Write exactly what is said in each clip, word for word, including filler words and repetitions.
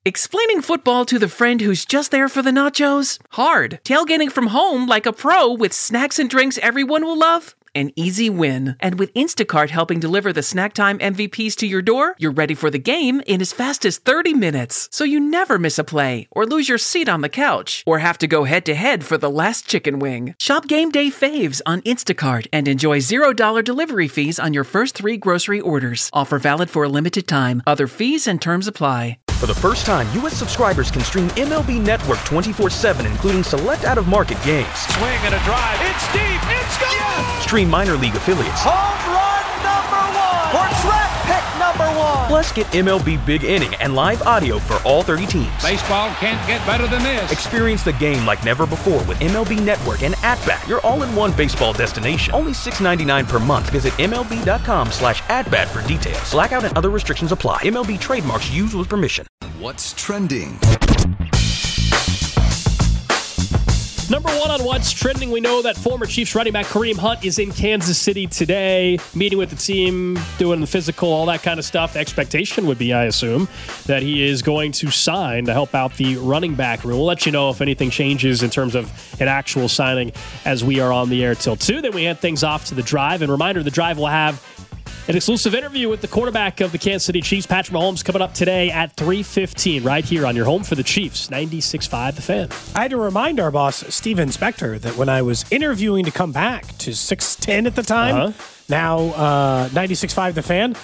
Explaining football to the friend who's just there for the nachos? Hard. Tailgating from home like a pro with snacks and drinks everyone will love? An easy win. And with Instacart helping deliver the snack time M V Ps to your door, you're ready for the game in as fast as thirty minutes. So you never miss a play, or lose your seat on the couch, or have to go head-to-head for the last chicken wing. Shop Game Day Faves on Instacart and enjoy zero dollars delivery fees on your first three grocery orders. Offer valid for a limited time. Other fees and terms apply. For the first time, U S subscribers can stream M L B Network twenty-four seven, including select out-of-market games. Swing and a drive. It's deep. It's gone. Yes! Stream minor league affiliates. Home run number one. Or draft pick number one. Plus, get M L B Big Inning and live audio for all thirty teams. Baseball can't get better than this. Experience the game like never before with M L B Network and At-Bat, your all-in-one baseball destination. Only six dollars and ninety-nine cents per month. Visit MLB.com slash at-bat for details. Blackout and other restrictions apply. M L B trademarks used with permission. What's trending? Number one on What's Trending, we know that former Chiefs running back Kareem Hunt is in Kansas City today, meeting with the team, doing the physical, all that kind of stuff. The expectation would be, I assume, that he is going to sign to help out the running back room. We'll let you know if anything changes in terms of an actual signing as we are on the air till two. Then we hand things off to The Drive. And reminder, The Drive will have an exclusive interview with the quarterback of the Kansas City Chiefs, Patrick Mahomes, coming up today at three fifteen, right here on your home for the Chiefs, ninety-six point five The Fan. I had to remind our boss, Steven Spector, that when I was interviewing to come back to six ten at the time, uh-huh. now uh, ninety-six point five The Fan,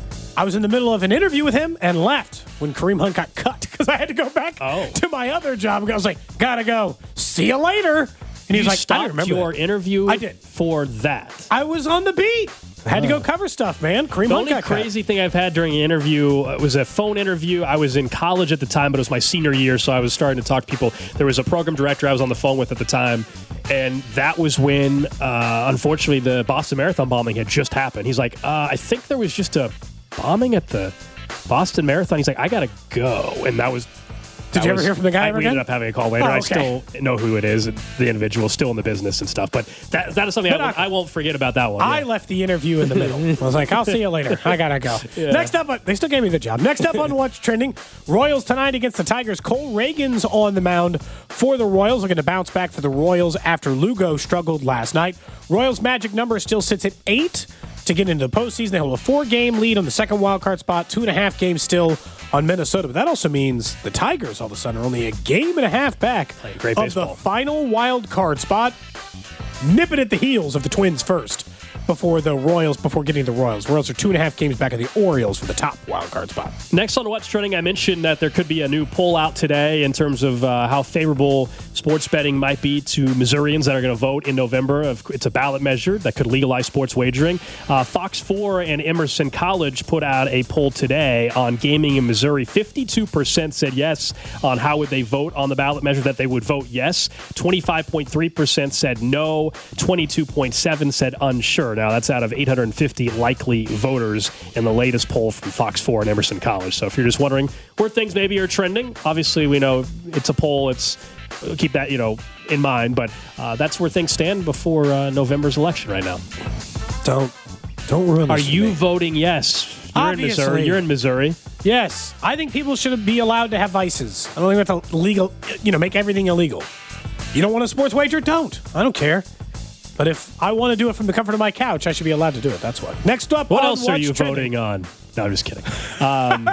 I was in the middle of an interview with him and left when Kareem Hunt got cut because I had to go back oh. to my other job. I was like, gotta go. See you later. And he's you like, stopped I remember your that. interview I did. for that. I was on the beat. I had oh. to go cover stuff, man. Kareem the Hunt only got crazy cut. thing I've had during an interview uh, was a phone interview. I was in college at the time, but it was my senior year, so I was starting to talk to people. There was a program director I was on the phone with at the time, and that was when, uh, unfortunately, the Boston Marathon bombing had just happened. He's like, uh, I think there was just a bombing at the Boston Marathon. He's like, I gotta go, and that was. Did you ever was, hear from the guy I, ever we again? ended up having a call later. Oh, okay. I still know who it is, the individual, still in the business and stuff. But that that is something I won't, I won't forget about that one. I yeah. left the interview in the middle. I was like, I'll see you later. I gotta go. Yeah. Next up, they still gave me the job. Next up on What's Trending, Royals tonight against the Tigers. Cole Reagan's on the mound for the Royals. Looking to bounce back for the Royals after Lugo struggled last night. Royals' magic number still sits at eight to get into the postseason. They hold a four-game lead on the second wildcard spot, two and a half games still on Minnesota. But that also means the Tigers all of a sudden are only a game and a half back great of baseball. the final wild card spot, nipping at the heels of the Twins first before the Royals, before getting the Royals. Royals are two and a half games back of the Orioles for the top wild card spot. Next on What's Trending, I mentioned that there could be a new poll out today in terms of uh, how favorable sports betting might be to Missourians that are going to vote in November. It's a ballot measure that could legalize sports wagering. Uh, Fox four and Emerson College put out a poll today on gaming in Missouri. fifty-two percent said yes on how would they vote on the ballot measure, that they would vote yes. twenty-five point three percent said no. twenty-two point seven percent said unsure. Now, that's out of eight hundred fifty likely voters in the latest poll from Fox four and Emerson College. So if you're just wondering where things maybe are trending, obviously we know it's a poll. It's keep that, you know, in mind. But uh, that's where things stand before uh, November's election right now. Don't don't ruin this. Are for you me. voting yes? You're Obviously. in Missouri. You're in Missouri. Yes, I think people should be allowed to have vices. I don't think we have to legal, you know, make everything illegal. You don't want a sports wager? Don't. I don't care. But if I want to do it from the comfort of my couch, I should be allowed to do it. That's what. Next up, What on else are What's you Trending. voting on? No, I'm just kidding. Um,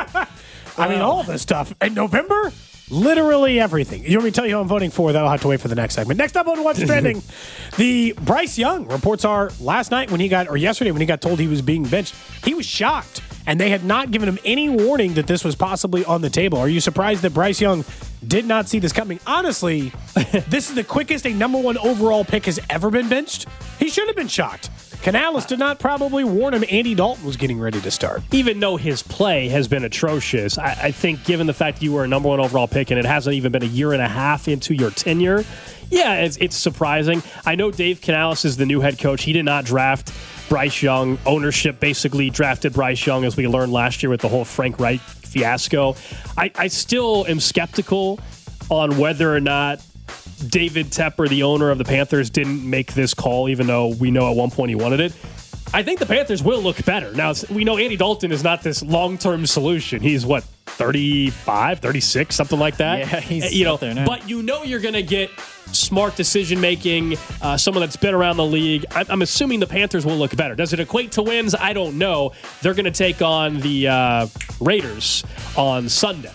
I mean, all this stuff. In November, literally everything. You want me to tell you who I'm voting for? That'll have to wait for the next segment. Next up on What's Trending, the Bryce Young reports are last night when he got, or yesterday when he got told he was being benched, he was shocked. And they had not given him any warning that this was possibly on the table. Are you surprised that Bryce Young did not see this coming? Honestly, this is the quickest a number one overall pick has ever been benched. He should have been shocked. Canales did not probably warn him Andy Dalton was getting ready to start. Even though his play has been atrocious, I, I think given the fact you were a number one overall pick and it hasn't even been a year and a half into your tenure, yeah, it's, it's surprising. I know Dave Canales is the new head coach. He did not draft Bryce Young. Ownership basically drafted Bryce Young, as we learned last year with the whole Frank Reich fiasco. I, I still am skeptical on whether or not David Tepper, the owner of the Panthers, didn't make this call, even though we know at one point he wanted it. I think the Panthers will look better. Now, we know Andy Dalton is not this long-term solution. He's, what, thirty-five, thirty-six, something like that. Yeah, he's you know, up there now. But you know you're going to get smart decision making, uh, someone that's been around the league. I'm, I'm assuming the Panthers will look better. Does it equate to wins? I don't know. They're going to take on the uh, Raiders on Sunday.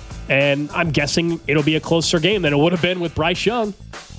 And I'm guessing it'll be a closer game than it would have been with Bryce Young.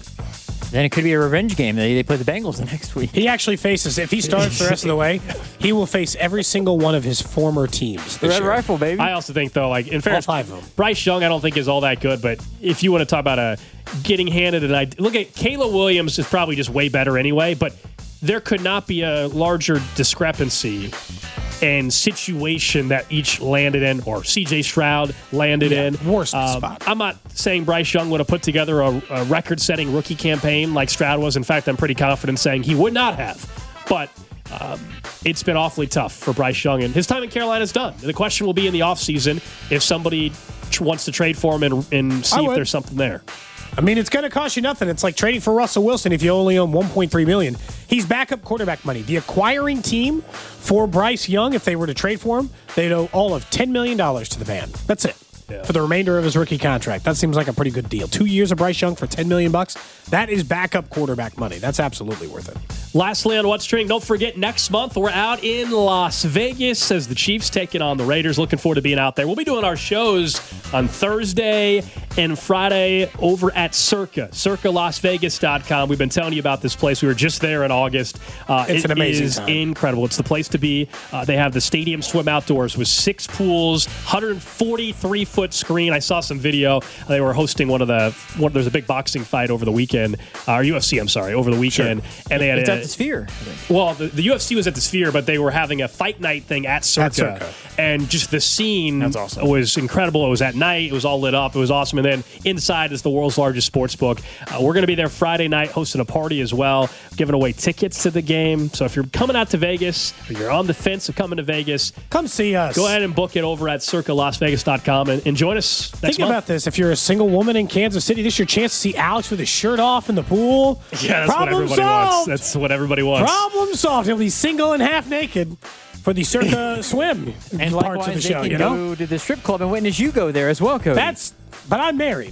Then it could be a revenge game. They, they play the Bengals the next week. He actually faces, if he starts the rest of the way, he will face every single one of his former teams. The this Red year. Rifle, baby. I also think, though, like in fairness, five of them. Bryce Young, I don't think is all that good. But if you want to talk about a getting handed an idea, look at Caleb Williams is probably just way better anyway. But there could not be a larger discrepancy and situation that each landed in, or C J Stroud landed Yeah, in. worst Um, spot. I'm not saying Bryce Young would have put together a, a record-setting rookie campaign like Stroud was. In fact, I'm pretty confident saying he would not have. But um, it's been awfully tough for Bryce Young, and his time in Carolina is done. The question will be in the offseason if somebody tr- wants to trade for him and, and see I if would. there's something there. I mean, it's going to cost you nothing. It's like trading for Russell Wilson if you only own one point three million dollars. He's backup quarterback money. The acquiring team for Bryce Young, if they were to trade for him, they'd owe all of ten million dollars to the man. That's it. Yeah. For the remainder of his rookie contract. That seems like a pretty good deal. Two years of Bryce Young for ten million dollars bucks. That is backup quarterback money. That's absolutely worth it. Lastly on What's Trending, don't forget next month we're out in Las Vegas as the Chiefs taking on the Raiders. Looking forward to being out there. We'll be doing our shows on Thursday and Friday over at Circa, circa las vegas dot com. We've been telling you about this place. We were just there in August. Uh, It's it an amazing is time. incredible. It's the place to be. Uh, they have the stadium swim outdoors with six pools, one hundred forty-three foot screen. I saw some video. They were hosting one of the, one, there's a big boxing fight over the weekend, uh, or U F C, I'm sorry, over the weekend. Sure. And they had It's a, at the Sphere. I think. well, the, the U F C was at the Sphere, but they were having a fight night thing at Circa. At Circa. And just the scene That's awesome. was incredible. It was at night. It was all lit up. It was awesome. And then inside is the world's largest sports book. Uh, we're going to be there Friday night hosting a party as well, giving away tickets to the game. So if you're coming out to Vegas or you're on the fence of coming to Vegas, Come see us. go ahead and book it over at circa las vegas dot com and, and join us next Think month. about this. If you're a single woman in Kansas City, this is your chance to see Alex with his shirt off in the pool. Yeah, that's Problem what everybody solved. wants. That's what everybody wants. Problem solved. He'll be single and half naked for the Circa swim And parts likewise, of the they show. can You know, go to the strip club and witness you go there as well, Cody. that's. But I'm married.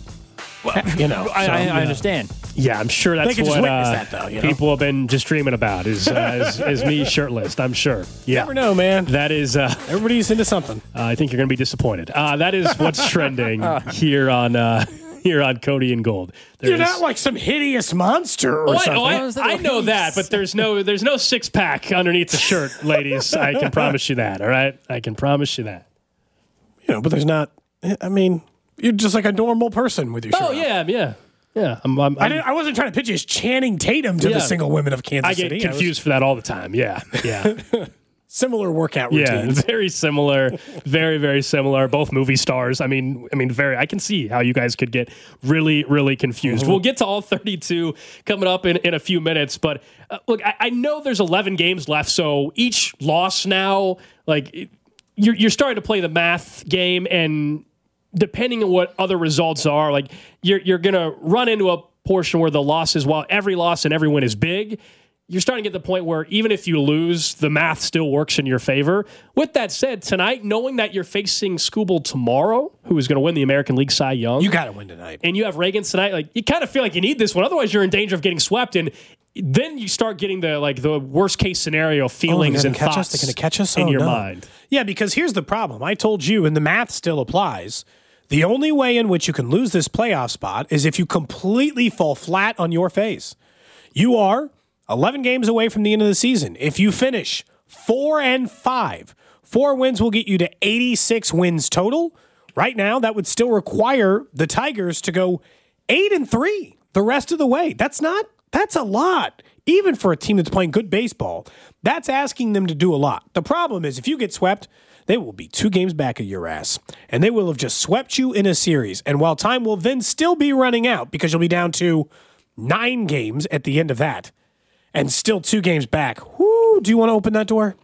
you know, I, so, I, yeah. I understand. Yeah, I'm sure that's They can what just witness uh, that, though, you know? people have been just dreaming about is, uh, is, is me shirtless. I'm sure. Yeah. Never know, man. That is, uh, Everybody's into something. uh, I think you're going to be disappointed. Uh, that is what's trending here on uh, here on Cody and Gold. There You're is- not like some hideous monster or Oh, I, something. oh, I- Is that I what know he that, but there's no there's no six pack underneath the shirt, ladies. I can promise you that. All right, I can promise you that. you know, but there's not. I mean, you're just like a normal person with your shirt Oh off. yeah, yeah, yeah. I'm, I'm, I, I'm- didn't, I wasn't trying to pitch you as Channing Tatum to Yeah. the single women of Kansas I get City. I was- confused for that all the time. Yeah, yeah. Similar workout Yeah, routines. very similar, very very similar. Both movie stars. I mean, I mean, very. I can see how you guys could get really, really confused. We'll get to all thirty-two coming up in, in a few minutes. But uh, look, I, I know there's eleven games left, so each loss now, like it- you're you're starting to play the math game, and depending on what other results are, like you're you're gonna run into a portion where the losses, while every loss and every win is big, you're starting to get to the point where even if you lose, the math still works in your favor. With that said, tonight, knowing that you're facing Skubal tomorrow, who is going to win the American League Cy Young, You got to win tonight. and you have Reagan tonight, like you kind of feel like you need this one. Otherwise, you're in danger of getting swept, and then you start getting the like the worst case scenario feelings gonna and catch us? thoughts They're gonna catch us? in Oh, your no. mind. Yeah, because here's the problem. I told you, and the math still applies. The only way in which you can lose this playoff spot is if you completely fall flat on your face. You are eleven games away from the end of the season. If you finish four and five, four wins will get you to eighty-six wins total. Right now, that would still require the Tigers to go eight and three the rest of the way. That's not, that's a lot. Even for a team that's playing good baseball, that's asking them to do a lot. The problem is if you get swept, they will be two games back of your ass, and they will have just swept you in a series. And while time will then still be running out because you'll be down to nine games at the end of that, and still two games back, whoo, do you want to open that door?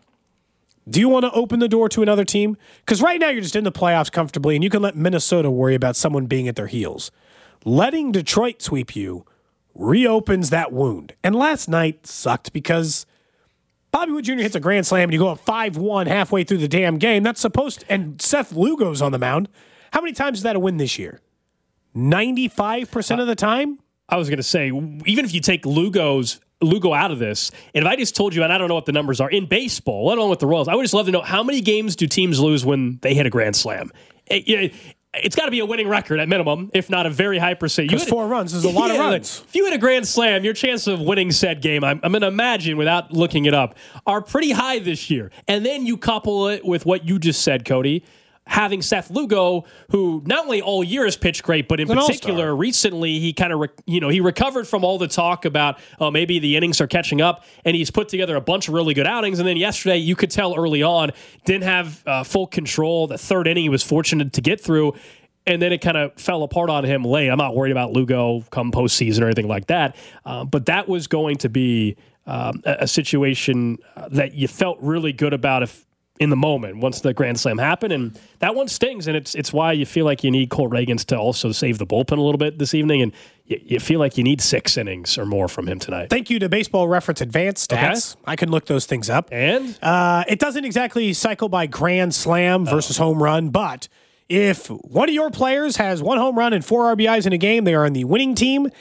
Do you want to open the door to another team? Because right now you're just in the playoffs comfortably, and you can let Minnesota worry about someone being at their heels. Letting Detroit sweep you reopens that wound. And last night sucked because Bobby Wood Junior hits a grand slam and you go up five one halfway through the damn game. That's supposed to, and Seth Lugo's on the mound. How many times is that a win this year? ninety-five percent of the time? I was going to say, even if you take Lugo's Lugo out of this, and if I just told you, and I don't know what the numbers are in baseball, let alone with the Royals, I would just love to know how many games do teams lose when they hit a grand slam? It, it, it's got to be a winning record at minimum, if not a very high percent. Because four runs is a lot yeah, of runs. If you hit a grand slam, your chance of winning said game, I'm, I'm going to imagine without looking it up, are pretty high this year. And then you couple it with what you just said, Cody, having Seth Lugo, who not only all year has pitched great, but in He's particular, recently he kind of, re- you know, he recovered from all the talk about, oh, maybe the innings are catching up, and he's put together a bunch of really good outings. And then yesterday, you could tell early on, didn't have uh, full control. The third inning, he was fortunate to get through, and then it kind of fell apart on him late. I'm not worried about Lugo come postseason or anything like that, uh, but that was going to be um, a, a situation that you felt really good about if in the moment once the grand slam happened, and that one stings, and it's it's why you feel like you need Cole Reagans to also save the bullpen a little bit this evening, and you, you feel like you need six innings or more from him tonight. Thank you to Baseball Reference Advanced Stats. Okay. I can look those things up. And? Uh, it doesn't exactly cycle by grand slam versus oh. home run, but if one of your players has one home run and four R B Is in a game, they are on the winning team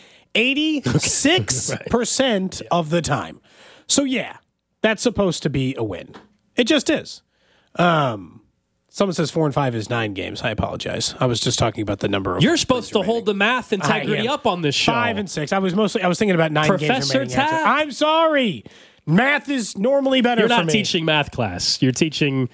eighty-six percent right. of the time. So yeah, that's supposed to be a win. It just is. Um, someone says four and five is nine games. I apologize. I was just talking about the number of. You're supposed to hold the math integrity up on this show. Five and six. I was mostly. I was thinking about nine Professor games. Professor Tapp. I'm sorry. Math is normally better. You're for not me. teaching math class. You're teaching.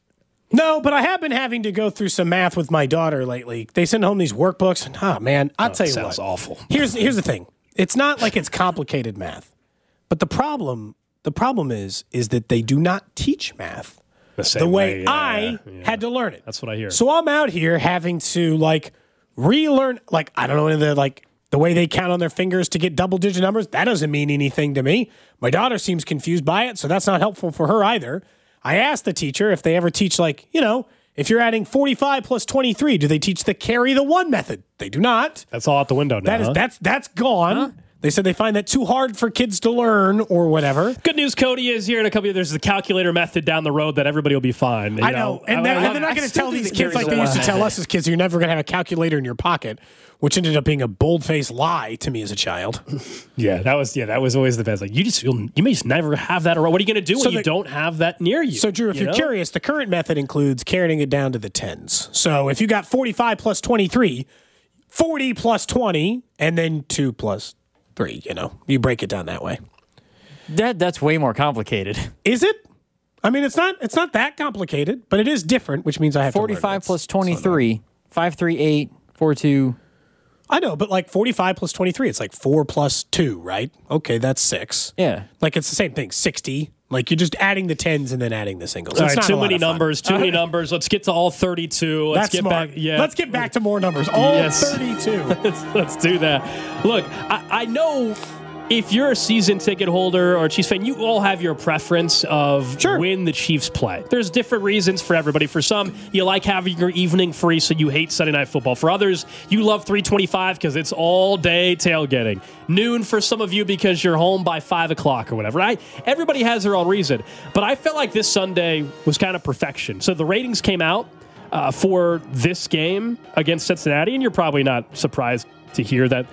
No, but I have been having to go through some math with my daughter lately. They send home these workbooks, and oh man, I'll oh, tell you sounds what. Awful. Here's here's the thing. It's not like it's complicated math, but the problem the problem is is that they do not teach math the, the way, way yeah, I yeah. had to learn it. That's what I hear. So I'm out here having to like relearn, like I don't know any of the like the way they count on their fingers to get double digit numbers. That doesn't mean anything to me. My daughter seems confused by it, so that's not helpful for her either. I asked the teacher if they ever teach, like, you know, if you're adding forty-five plus twenty-three, do they teach the carry the one method? They do not. That's all out the window now. That is huh? that's that's gone. Huh? They said they find that too hard for kids to learn or whatever. Good news, Cody, is here in a couple of years, there's the calculator method down the road that everybody will be fine. You I know. know. And, I, and they're not going to tell these kids like they used to tell us as kids, you're never going to have a calculator in your pocket, which ended up being a bold-faced lie to me as a child. yeah, that was yeah, that was always the best. Like you just you'll, you may just never have that around. What are you going to do so when the, you don't have that near you? So, Drew, if you you're know? curious, the current method includes carrying it down to the tens. So if you got forty-five plus twenty-three, forty plus twenty, and then two plus three, you know, you break it down that way. That that's way more complicated. Is it? I mean, it's not it's not that complicated, but it is different, which means I have forty-five to learn plus twenty-three, so five, three, eight, four, two. I know, but like forty-five plus twenty-three, it's like four plus two, right? Okay, that's six. Yeah. Like it's the same thing, sixty. Like you're just adding the tens and then adding the singles. All it's right, not too a lot many of fun. numbers, too many numbers. Let's get to all thirty-two. Let's That's get smart. back. Yeah. Let's get back to more numbers. All yes. thirty-two. let's, let's do that. Look, I, I know if you're a season ticket holder or a Chiefs fan, you all have your preference of sure. when the Chiefs play. There's different reasons for everybody. For some, you like having your evening free, so you hate Sunday Night Football. For others, you love three twenty-five because it's all day tailgating. Noon for some of you because you're home by five o'clock or whatever. I, everybody has their own reason. But I felt like this Sunday was kind of perfection. So the ratings came out uh, for this game against Cincinnati, and you're probably not surprised to hear that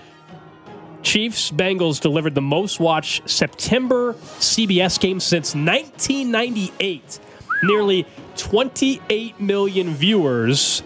Chiefs Bengals delivered the most watched September C B S game since nineteen ninety-eight. Nearly twenty-eight million viewers.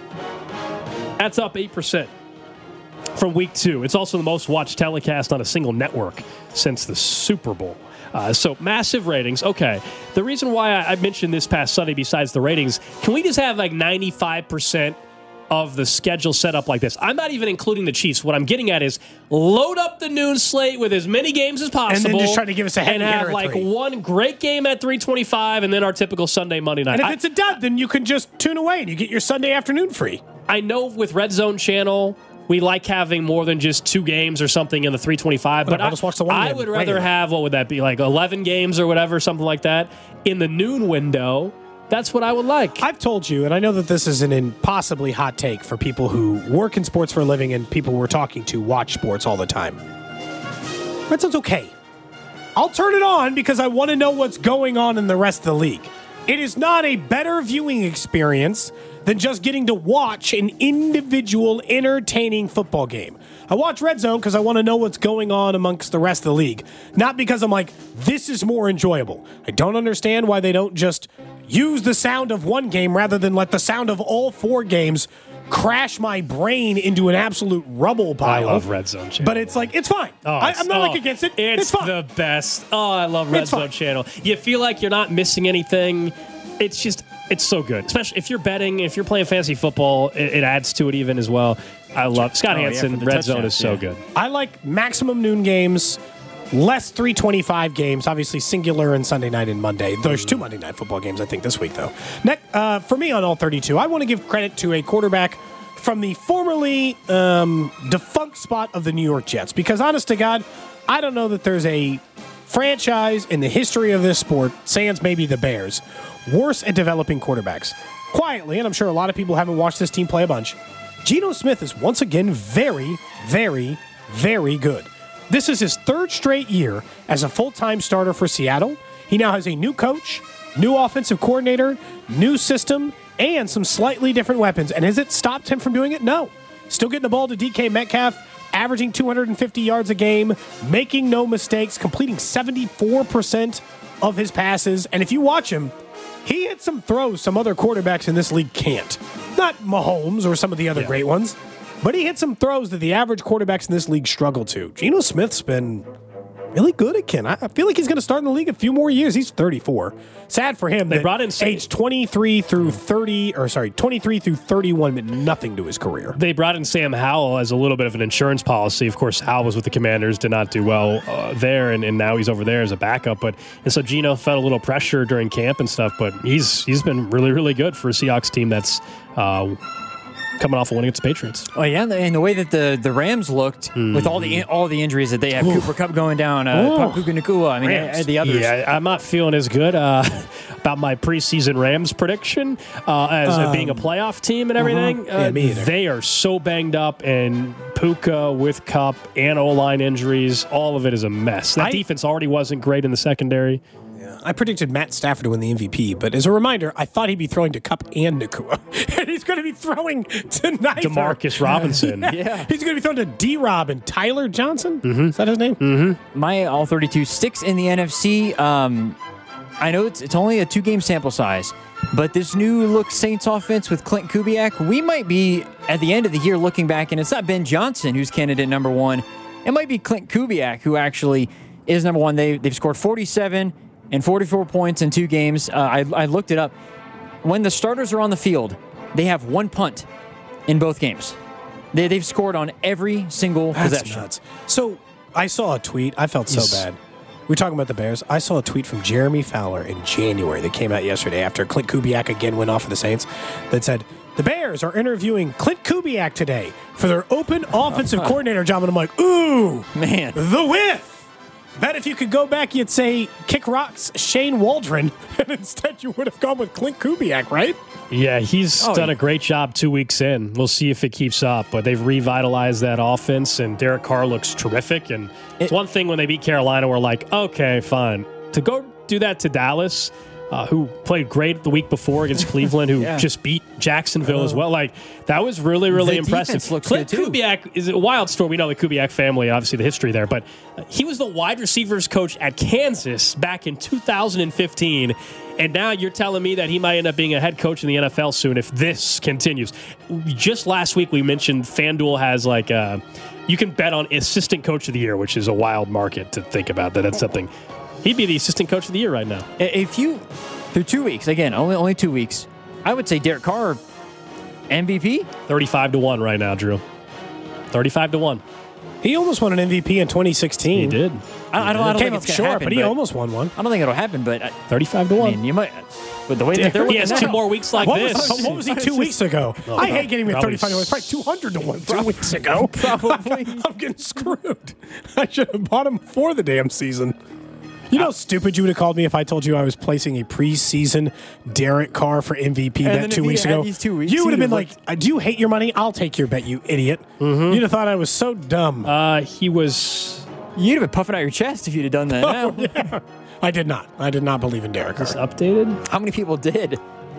That's up eight percent from week two. It's also the most watched telecast on a single network since the Super Bowl. Uh, so massive ratings. Okay. The reason why I, I mentioned this past Sunday, besides the ratings, can we just have like ninety-five percent of the schedule set up like this? I'm not even including the Chiefs. What I'm getting at is load up the noon slate with as many games as possible, and then just try to give us a heavy and have hitter at like three. one great game at three twenty-five, and then our typical Sunday Monday night. And if I, it's a dud, then you can just tune away and you get your Sunday afternoon free. I know with Red Zone Channel, we like having more than just two games or something in the three twenty-five. But I'll I, just watch the one I game would rather regular. have, what would that be, like eleven games or whatever, something like that, in the noon window. That's what I would like. I've told you, and I know that this is an impossibly hot take for people who work in sports for a living and people we're talking to watch sports all the time. Red Zone's okay. I'll turn it on because I want to know what's going on in the rest of the league. It is not a better viewing experience than just getting to watch an individual entertaining football game. I watch Red Zone because I want to know what's going on amongst the rest of the league, not because I'm like, this is more enjoyable. I don't understand why they don't just use the sound of one game rather than let the sound of all four games crash my brain into an absolute rubble pile. I love Red Zone Channel. But it's like, it's fine. Oh, I, it's- I'm not oh, like against it. It's, It's fine. the best. Oh, I love Red It's Zone fine. Channel. You feel like you're not missing anything. It's just, it's so good. Especially if you're betting, if you're playing fantasy football, it, it adds to it even as well. I love Scott Oh, yeah, Hansen. for the Red Zone touchdowns, is so yeah. good. I like maximum noon games, less three twenty-five games, obviously singular and Sunday night and Monday. There's two Monday night football games, I think, this week, though. Next, uh, for me on all thirty-two, I want to give credit to a quarterback from the formerly um, defunct spot of the New York Jets, because honest to God, I don't know that there's a franchise in the history of this sport, sans maybe the Bears, worse at developing quarterbacks. Quietly, and I'm sure a lot of people haven't watched this team play a bunch, Geno Smith is once again very, very, very good. This is his third straight year as a full-time starter for Seattle. He now has a new coach, new offensive coordinator, new system, and some slightly different weapons. And has it stopped him from doing it? No. Still getting the ball to D K Metcalf, averaging two hundred fifty yards a game, making no mistakes, completing seventy-four percent of his passes. And if you watch him, he hit some throws some other quarterbacks in this league can't. Not Mahomes or some of the other Yeah. great ones, but he hit some throws that the average quarterbacks in this league struggle to. Geno Smith's been really good at Ken. I I feel like he's going to start in the league a few more years. He's thirty-four. Sad for him. They that brought in Sa- age twenty-three through thirty, or sorry, twenty-three through thirty-one meant nothing to his career. They brought in Sam Howell as a little bit of an insurance policy. Of course, Howell was with the Commanders, did not do well uh, there, and, and now he's over there as a backup. But and so Geno felt a little pressure during camp and stuff, but he's he's been really, really good for a Seahawks team that's uh, coming off of winning against the Patriots. Oh yeah, and the, and the way that the, the Rams looked with all the all the injuries that they have, Cooper Kupp going down, uh, Puka Nacua, I mean, Rams. uh, the others. Yeah, I'm not feeling as good uh, about my preseason Rams prediction uh, as uh, being a playoff team and everything. Yeah, Uh, me either. They are so banged up, and Puka with Kupp and O-line injuries, all of it is a mess. That I- defense already wasn't great in the secondary. I predicted Matt Stafford to win the M V P, but as a reminder, I thought he'd be throwing to Kupp and Nacua. And he's going to be throwing to neither. Demarcus Robinson. Yeah. He's going to be throwing to D-Rob and Tyler Johnson. Mm-hmm. Is that his name? Mm-hmm. My all thirty-two sticks in the N F C. Um, I know it's it's only a two game sample size, but this new look Saints offense with Clint Kubiak, we might be at the end of the year looking back, and it's not Ben Johnson who's candidate number one. It might be Clint Kubiak who actually is number one. They they've scored forty-seven and forty-four points in two games. Uh, I I looked it up. When the starters are on the field, they have one punt in both games. They they've scored on every single That's possession. nuts. So I saw a tweet. I felt so Yes. bad. We were talking about the Bears. I saw a tweet from Jeremy Fowler in January that came out yesterday after Clint Kubiak again went off for the Saints that said, the Bears are interviewing Clint Kubiak today for their open offensive coordinator job. And I'm like, ooh, Man. the whiff. Bet if you could go back, you'd say kick rocks Shane Waldron. And instead you would have gone with Clint Kubiak, right? Yeah, he's Oh, done yeah. a great job two weeks in. We'll see if it keeps up, but they've revitalized that offense, and Derek Carr looks terrific. And it's It- one thing when they beat Carolina, we're like, okay, fine. To go do that to Dallas, uh, who played great the week before against Cleveland, who Yeah. just beat Jacksonville as well, like that was really, really The impressive. defense looks Clint good, too. Kubiak is a wild story. We know the Kubiak family, obviously the history there, but uh, he was the wide receivers coach at Kansas back in two thousand fifteen. And now you're telling me that he might end up being a head coach in the N F L soon if this continues. Just last week we mentioned FanDuel has like uh, you can bet on assistant coach of the year, which is a wild market to think about. That that's something. He'd be the assistant coach of the year right now. If you, through two weeks, again, only only two weeks, I would say Derek Carr, M V P. thirty-five to one right now, Drew. thirty-five to one. He almost won an M V P in twenty sixteen. He did. I, I don't, I don't Came think up it's going to short, happen. but he almost won one. I don't think it'll happen, but I, thirty-five to I one. mean, you might. But the way that they're He looking has now- two more weeks like What this. was, what was he two weeks ago? I hate getting him at probably thirty-five to one. It's probably two hundred to one two weeks ago. Probably. I'm getting screwed. I should have bought him before the damn season. You know how stupid you would have called me if I told you I was placing a preseason Derek Carr for M V P And bet then two if he weeks had ago? these two weeks, you would have he'd been have like, "Uh, do you hate your money? I'll take your bet, you idiot. You'd have thought I was so dumb. Uh, he was You'd have been puffing out your chest if you'd have done that. Oh, now. yeah. I did not. I did not believe in Derek It's Carr. updated. How many people did?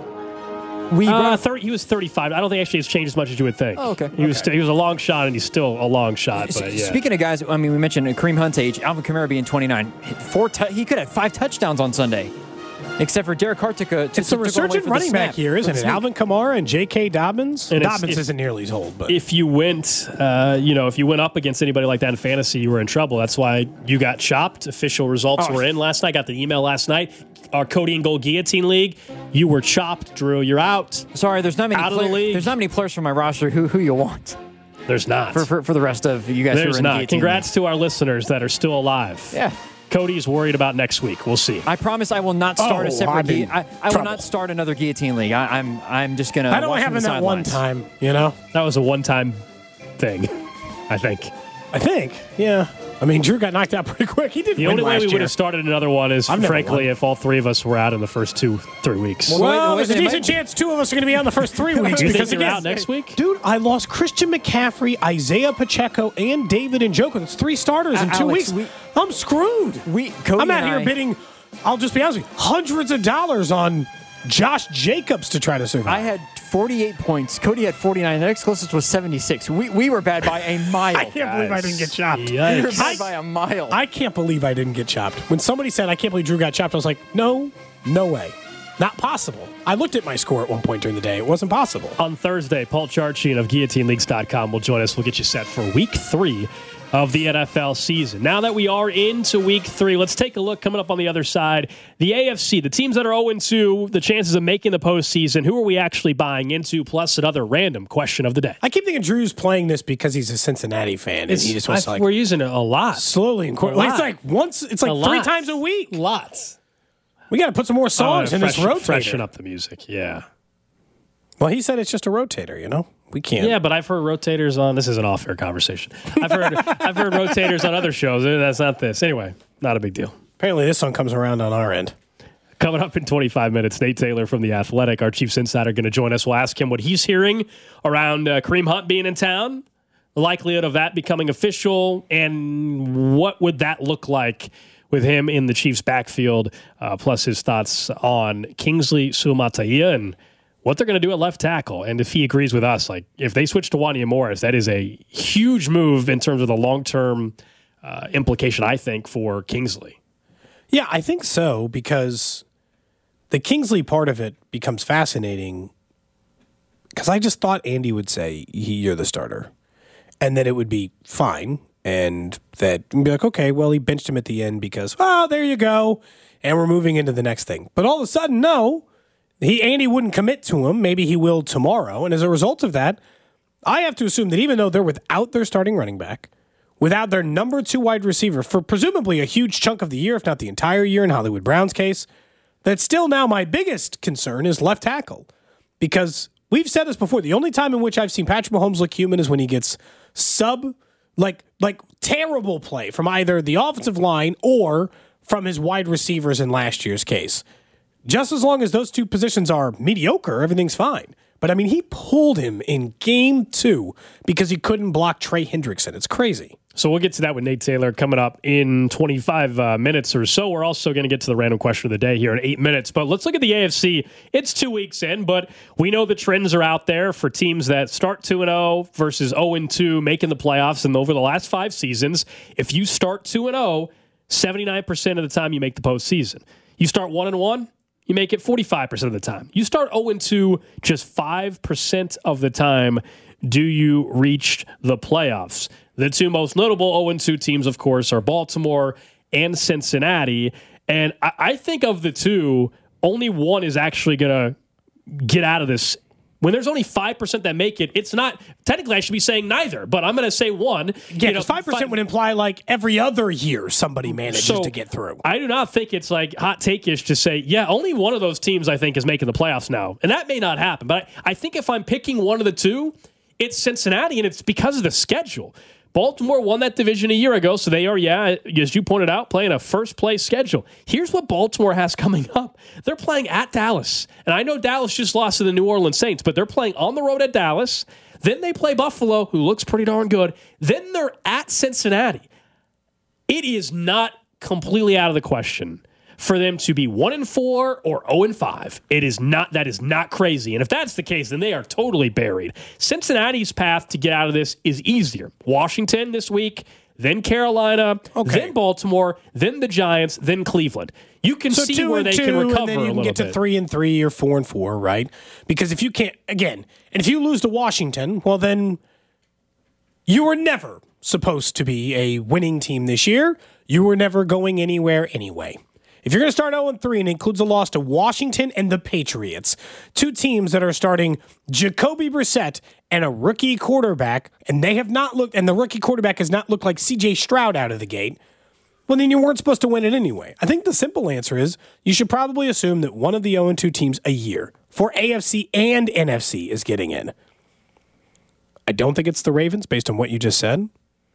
We Uh, brought thirty, he was thirty-five. I don't think actually it's changed as much as you would think. Oh, okay. He was he was a long shot, and he's still a long shot. But yeah. Speaking of guys, I mean, we mentioned Kareem Hunt's age, Alvin Kamara being twenty-nine. Four, tu- he could have five touchdowns on Sunday, except for Derek Carr took a. Took, It's a took one away resurgent for the running back snap. here, isn't Let's it? see. Alvin Kamara and J K. Dobbins. And it's- Dobbins if- isn't nearly as old, but If you went, uh, you know, if you went up against anybody like that in fantasy, you were in trouble. That's why you got chopped. Official results Oh. were in last night. Got the email last night. Our Cody and Gold Guillotine League, you were chopped, Drew. You're out. Sorry, there's not many. Out of the player- league. There's not many players from my roster. Who who you want There's not. for for, for the rest of you guys? who There's are in not. the guillotine Congrats to our listeners that are still alive. league. Yeah. Cody's worried about next week. We'll see. I promise I will not start Oh, a separate. I'm in Gui- I, I will trouble. not start another guillotine league. I, I'm I'm just gonna. that only watch from happened the that one sidelines. time, you know? That was a one-time thing, I think. I think, yeah. I mean, Drew got knocked out pretty quick. He did The win only way last we year. would have started another one is, I've never frankly, won. if all three of us were out in the first two, three weeks. Well, Well, the way there's a that it decent might- chance two of us are going to be out in the first three weeks you think because you're again, out next week? Dude, I lost Christian McCaffrey, Isaiah Pacheco, and David Njoku. That's three starters in Uh, two Alex, weeks. we- I'm screwed. We Cody I'm out and here I- bidding, I'll just be honest with you, hundreds of dollars on Josh Jacobs to try to survive. I had forty-eight points. Cody had forty-nine. The next closest was seventy-six. We we were bad by a mile. I can't believe I didn't get chopped. We were Yikes. bad by a mile. I can't believe I didn't get chopped. When somebody said, I can't believe Drew got chopped, I was like, no, no way. Not possible. I looked at my score at one point during the day. It wasn't possible. On Thursday, Paul Charchian of guillotine leagues dot com will join us. We'll get you set for week three of the N F L season. Now that we are into week three, let's take a look coming up on the other side. The A F C, the teams that are oh and two, the chances of making the postseason, who are we actually buying into, plus another random question of the day. I keep thinking Drew's playing this because he's a Cincinnati fan, and he just wants to I- like we're using it a lot. slowly and quickly. lot. It's like once. It's A like three lot. times a week. Lots. We got to put some more songs Oh, in this freshen- rotator. Freshen up the music, yeah. Well, he said it's just a rotator. You know, we can't. Yeah, but I've heard rotators on. This is an off-air conversation. I've heard I've heard rotators on other shows. That's not this. Anyway, not a big deal. Apparently, this song comes around on our end. Coming up in twenty-five minutes, Nate Taylor from The Athletic, our Chiefs insider, going to join us. We'll ask him what he's hearing around uh, Kareem Hunt being in town, the likelihood of that becoming official, and what would that look like with him in the Chiefs' backfield, uh, plus his thoughts on Kingsley Suamataia and what they're going to do at left tackle. And if he agrees with us, like if they switch to Wanya Morris, that is a huge move in terms of the long-term uh, implication, I think, for Kingsley. Yeah, I think so, because the Kingsley part of it becomes fascinating because I just thought Andy would say, he, you're the starter, and that it would be fine, and that you'd be like, okay, well, he benched him at the end because, oh, there you go, and we're moving into the next thing. But all of a sudden, no, he Andy wouldn't commit to him. Maybe he will tomorrow, and as a result of that, I have to assume that even though they're without their starting running back, without their number two wide receiver for presumably a huge chunk of the year, if not the entire year in Hollywood Brown's case, that still now my biggest concern is left tackle. Because we've said this before, the only time in which I've seen Patrick Mahomes look human is when he gets sub, like, like terrible play from either the offensive line or from his wide receivers in last year's case. Just as long as those two positions are mediocre, everything's fine. But, I mean, he pulled him in game two because he couldn't block Trey Hendrickson. It's crazy. So we'll get to that with Nate Taylor coming up in twenty-five uh, minutes or so. We're also going to get to the random question of the day here in eight minutes. But let's look at the A F C. It's two weeks in, but we know the trends are out there for teams that start two and oh versus oh and two making the playoffs. And over the last five seasons, if you start two and oh, seventy-nine percent of the time you make the postseason. You start one and one, you make it forty-five percent of the time. You start oh and two, just five percent of the time do you reach the playoffs. The two most notable oh and two teams, of course, are Baltimore and Cincinnati. And I, I think of the two, only one is actually going to get out of this. When there's only five percent that make it, it's not, technically I should be saying neither, but I'm going to say one. Yeah, You know, because five percent fi- would imply like every other year somebody manages So, to get through. I do not think it's like hot take-ish to say, yeah, only one of those teams I think is making the playoffs now. And that may not happen. But I, I think if I'm picking one of the two, it's Cincinnati, and it's because of the schedule. Baltimore won that division a year ago, so they are, yeah, as you pointed out, playing a first-place schedule. Here's what Baltimore has coming up. They're playing at Dallas. And I know Dallas just lost to the New Orleans Saints, but they're playing on the road at Dallas. Then they play Buffalo, who looks pretty darn good. Then they're at Cincinnati. it is not completely out of the question for them to be one and four or zero and five. It is not. That is not crazy. And if that's the case, then they are totally buried. Cincinnati's path to get out of this is easier. Washington this week, then Carolina, okay. then Baltimore, then the Giants, then Cleveland. You can so see where they two, can recover and then you a can little get to bit. three and three or four and four, right? Because if you can't, again, and if you lose to Washington, well, then you were never supposed to be a winning team this year. You were never going anywhere anyway. If you're going to start oh and three and it includes a loss to Washington and the Patriots, two teams that are starting Jacoby Brissett and a rookie quarterback, and they have not looked, and the rookie quarterback has not looked like C J Stroud out of the gate, well, then you weren't supposed to win it anyway. I think the simple answer is you should probably assume that one of the oh and two teams a year for A F C and N F C is getting in. I don't think it's the Ravens based on what you just said.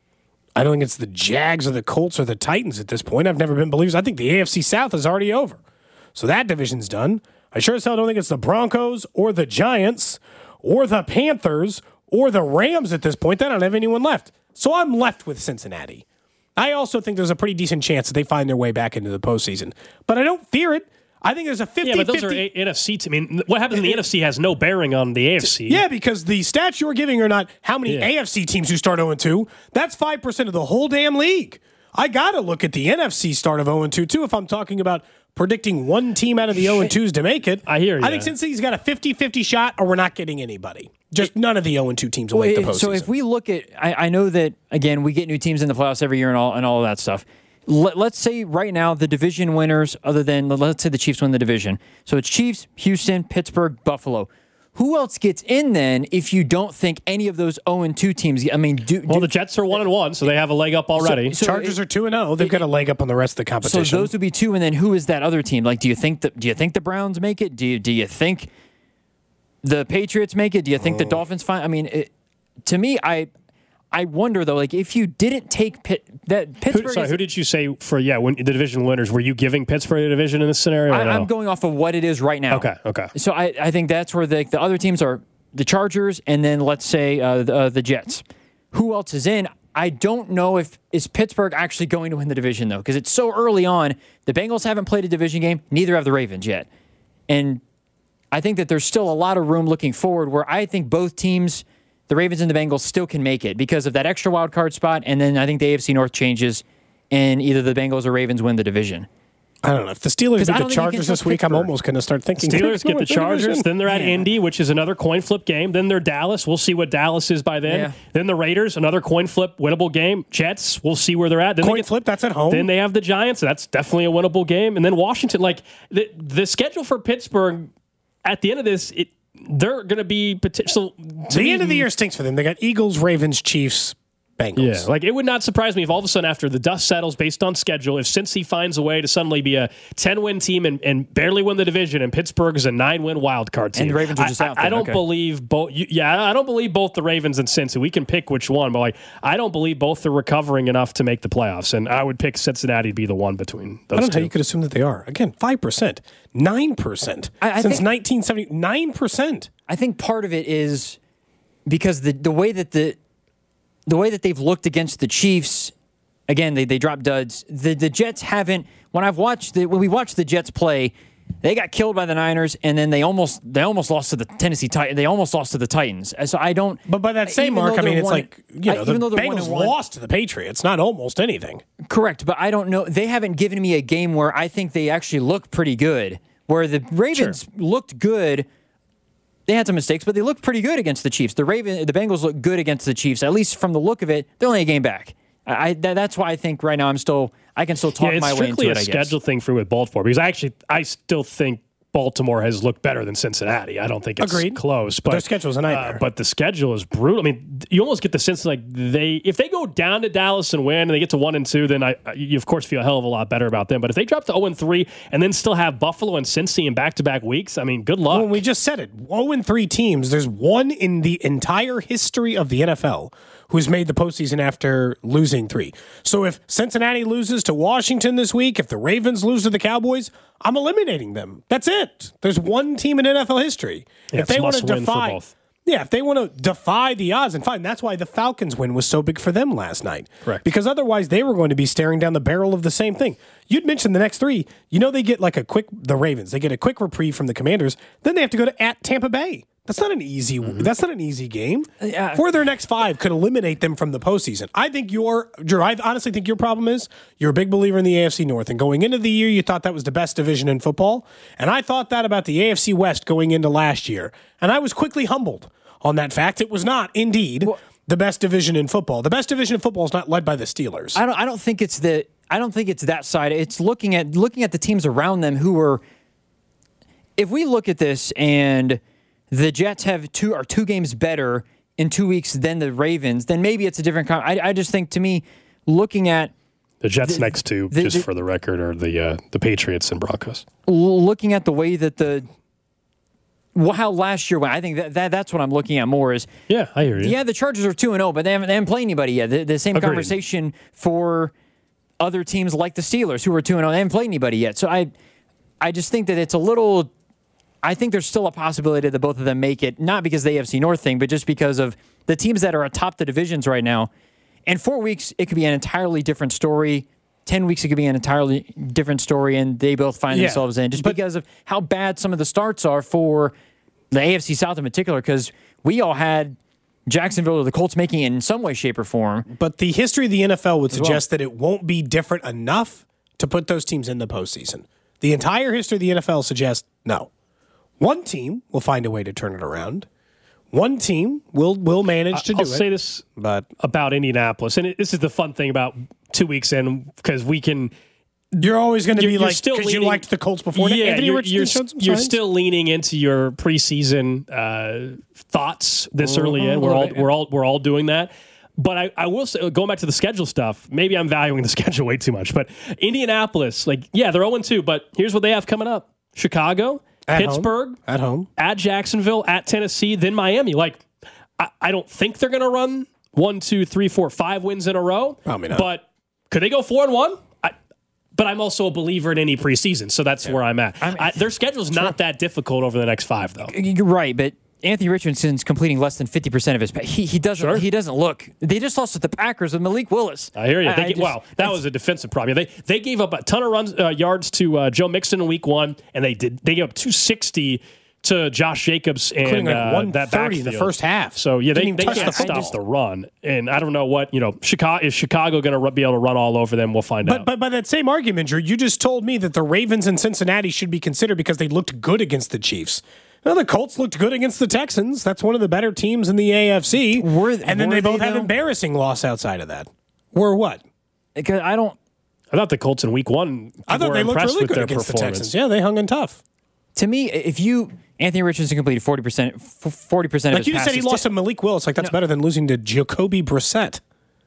I don't think it's the Jags or the Colts or the Titans at this point. I've never been believers. I think the A F C South is already over. So that division's done. I sure as hell don't think it's the Broncos or the Giants or the Panthers or the Rams at this point. They don't have anyone left. So I'm left with Cincinnati. I also think there's a pretty decent chance that they find their way back into the postseason. But I don't fear it. I think there's a fifty-fifty. Yeah, but those are a- N F C teams. I mean, what happens in the N F C has no bearing on the A F C. Yeah, because the stats you're giving are not how many Yeah. A F C teams who start oh and two. That's five percent of the whole damn league. I got to look at the N F C start of oh and two, too, if I'm talking about predicting one team out of the oh and twos to make it. I hear you. I think Cincy's got a fifty-fifty shot, or we're not getting anybody. Just none of the oh and two teams will make the postseason. So if we look at, I, I know that, again, we get new teams in the playoffs every year and all and all of that stuff. Let, let's say right now the division winners, other than, let's say the Chiefs win the division. So it's Chiefs, Houston, Pittsburgh, Buffalo. Who else gets in then if you don't think any of those oh and two teams, I mean, do... Well, do, the Jets are one and one, so they have a leg up already. So- so Chargers it- are two and oh. They've got a leg up on the rest of the competition. So those would be two, and then who is that other team? Like, do you think that? Do you think the Browns make it? Do you do you think the Patriots make it? Do you think the Dolphins find? I mean, it, to me, I I wonder though. Like, if you didn't take Pitt, that Pittsburgh. Who, sorry, is- who did you say for yeah? When the division winners, were you giving Pittsburgh the division in this scenario? Or I, no? I'm going off of what it is right now. Okay, okay. So I, I think that's where the the other teams are the Chargers, and then let's say uh, the, uh, the Jets. Who else is in? I don't know if is Pittsburgh actually going to win the division though, because it's so early on. The Bengals haven't played a division game. Neither have the Ravens yet, and I think that there's still a lot of room looking forward where I think both teams, the Ravens and the Bengals, still can make it because of that extra wild card spot, and then I think the A F C North changes, and either the Bengals or Ravens win the division. I don't know. If the Steelers 'Cause I beat don't the think you can Chargers this trust week, I'm Pittsburgh. almost going to start thinking Steelers get the Chargers, division. then they're at Yeah. Indy, which is another coin flip game. Then they're Dallas. We'll see what Dallas is by then. Yeah. Then the Raiders, another coin flip, winnable game. Jets, we'll see where they're at. Then Coin they get, flip, that's at home. Then they have the Giants. That's definitely a winnable game. And then Washington, like the the schedule for Pittsburgh at the end of this, it they're going to be potential. the end of the year stinks for them. They got Eagles, Ravens, Chiefs, Bengals. Yeah, like it would not surprise me if all of a sudden after the dust settles based on schedule, if Cincy finds a way to suddenly be a ten-win team and, and barely win the division, and Pittsburgh is a nine-win wild card team. And the Ravens are just I, out I, I then, don't okay. believe both. Yeah, I don't believe both the Ravens and Cincy. We can pick which one, but like I don't believe both are recovering enough to make the playoffs. And I would pick Cincinnati to be the one between those I don't know two. how you could assume that they are. Again, five percent, nine percent. I- I Since think- nineteen seventy, nine percent. I think part of it is because the the way that the the way that they've looked against the Chiefs, again, they, they dropped duds. The the Jets haven't. When I've watched the, when we watched the Jets play, they got killed by the Niners, and then they almost they almost lost to the Tennessee Titans. They almost lost to the Titans. So I don't. But by that same even mark, though I mean, they're it's one- like, you I- know, even the though they're one Bengals and one- lost to the Patriots, not almost anything. Correct, but I don't know. They haven't given me a game where I think they actually look pretty good. Where the Ravens looked good. They had some mistakes, but they looked pretty good against the Chiefs. The Raven, the Bengals look good against the Chiefs. At least from the look of it, they're only a game back. I, I that, that's why I think right now I'm still I can still talk yeah, it's my way into strictly it. a I guess. schedule thing for with Baltimore because I actually I still think Baltimore has looked better than Cincinnati. I don't think it's Agreed. close, but Their schedule's a nightmare. Uh, but the schedule is brutal. I mean, you almost get the sense like they if they go down to Dallas and win and they get to one and two, then I you of course feel a hell of a lot better about them. But if they drop to zero and three and then still have Buffalo and Cincy in back to back weeks, I mean, good luck. Well, we just said it. oh and three teams. There's one in the entire history of the N F L who's made the postseason after losing three. So if Cincinnati loses to Washington this week, if the Ravens lose to the Cowboys, I'm eliminating them. That's it. There's one team in N F L history. Yeah, if they it's want to must win for defy, both. Yeah, if they want to defy the odds, and fine. That's why the Falcons win was so big for them last night. Correct. Because otherwise they were going to be staring down the barrel of the same thing. You'd mentioned the next three. You know they get like a quick, the Ravens, they get a quick reprieve from the Commanders. Then they have to go to at Tampa Bay. That's not an easy. Mm-hmm. That's not an easy game. Yeah. For their next five could eliminate them from the postseason. I think your, Drew. I honestly think your problem is you're a big believer in the A F C North, and going into the year you thought that was the best division in football, and I thought that about the A F C West going into last year, and I was quickly humbled on that fact. It was not indeed well, the best division in football. The best division in football is not led by the Steelers. I don't. I don't think it's the. I don't think it's that side. It's looking at looking at the teams around them who are. If we look at this and the Jets have two are two games better in two weeks than the Ravens, then maybe it's a different. Con- I, I just think to me, looking at the Jets the, next to the, just the, for the record are the uh, the Patriots and Broncos. Looking at the way that the well, how last year went, I think that, that that's what I'm looking at more is. Yeah, I hear you. Yeah, the Chargers are two and zero, but they haven't they haven't played anybody yet. The, the same Agreed. Conversation for other teams like the Steelers who are two and zero. They haven't played anybody yet. So I, I just think that it's a little. I think there's still a possibility that both of them make it, not because of the A F C North thing, but just because of the teams that are atop the divisions right now. In four weeks, it could be an entirely different story. Ten weeks, it could be an entirely different story, and they both find yeah, themselves in just because of how bad some of the starts are for the A F C South in particular, because we all had Jacksonville or the Colts making it in some way, shape, or form. But the history of the N F L would suggest well. that it won't be different enough to put those teams in the postseason. The entire history of the N F L suggests no. One team will find a way to turn it around. One team will will manage to I'll do it. I'll say this but about Indianapolis, and it, this is the fun thing about two weeks in, because we can. You're always going to be you're like, still because you leaning- liked the Colts before. Yeah, Anthony you're, Richardson you're, showed some you're signs. still leaning into your preseason uh, thoughts this early in. We're all we're all we're all doing that. But I, I will say, going back to the schedule stuff, maybe I'm valuing the schedule way too much. But Indianapolis, like, yeah, they're oh and two, but here's what they have coming up: Chicago, At Pittsburgh, home. at home, at Jacksonville, at Tennessee, then Miami. Like, I, I don't think they're going to run one, two, three, four, five wins in a row. Probably not. But could they go four and one? I, but I'm also a believer in any preseason, so that's yeah. where I'm at. I mean, I, their schedule's not that difficult over the next five, though. You're right, but Anthony Richardson's completing less than fifty percent of his. He he doesn't sure. he doesn't look. They just lost to the Packers with Malik Willis. I hear you. I, They I get, just, wow, that was a defensive problem. They they gave up a ton of runs uh, yards to uh, Joe Mixon in week one, and they did they gave up two sixty to Josh Jacobs and like uh, that backfield in the first half. So yeah, they, Didn't they even can't touch the stop football. the run, and I don't know what you know. Chicago is Chicago going to be able to run all over them? We'll find But out. but by that same argument, Drew, you just told me that the Ravens and Cincinnati should be considered because they looked good against the Chiefs. Well, the Colts looked good against the Texans. That's one of the better teams in the A F C. Were- and then were they both they, have though? embarrassing loss outside of that. Were what? Because I don't. I thought the Colts in week one I thought were they looked impressed really with good their against the performance. Texans. Yeah, they hung in tough. To me, if you Anthony Richardson completed forty percent, forty percent of Like his you just said, passes. he lost to Malik Willis. Like that's No. better than losing to Jacoby Brissett.